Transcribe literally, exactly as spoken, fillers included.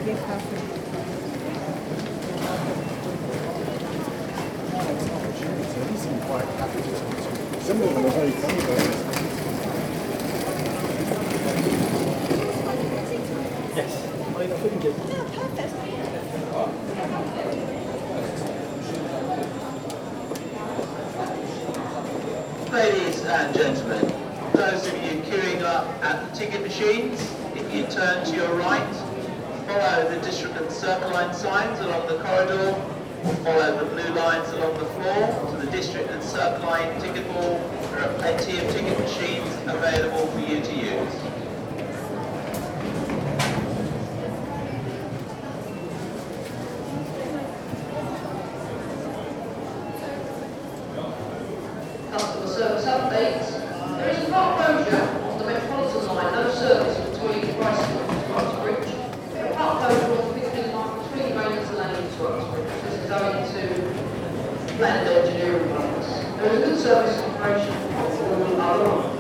Some of them are very funny though. Yes, I think it. Ladies and gentlemen, those of you queuing up at the ticket machines, if you turn to your right, follow the District and Circle Line signs along the corridor, or follow the blue lines along the floor to the District and Circle Line ticket hall. There are plenty of ticket machines available for you to use. Customer service updates. There is a park closure on the Metropolitan line, no service between Brighton and Uxbridge. A park closure on fifteen line between Rains Lane to Uxbridge. This is going to planned engineering works. There is a good service operation on all other